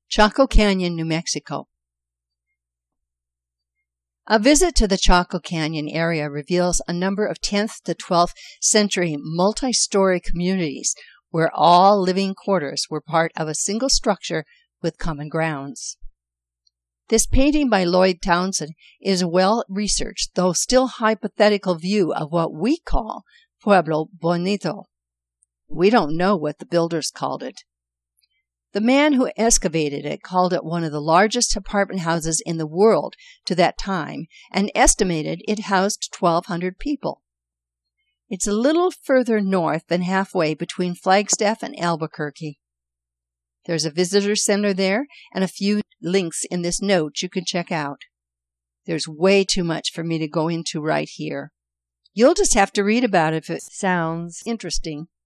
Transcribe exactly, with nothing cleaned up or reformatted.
Chaco Canyon, New Mexico. A visit to the Chaco Canyon area reveals a number of tenth to twelfth century multi-story communities where all living quarters were part of a single structure with common grounds. This painting by Lloyd Townsend is a well-researched, though still hypothetical view of what we call Pueblo Bonito. We don't know what the builders called it. The man who excavated it called it one of the largest apartment houses in the world to that time and estimated it housed twelve hundred people. It's a little further north than halfway between Flagstaff and Albuquerque. There's a visitor center there and a few links in this note you can check out. There's way too much for me to go into right here. You'll just have to read about it if it sounds interesting.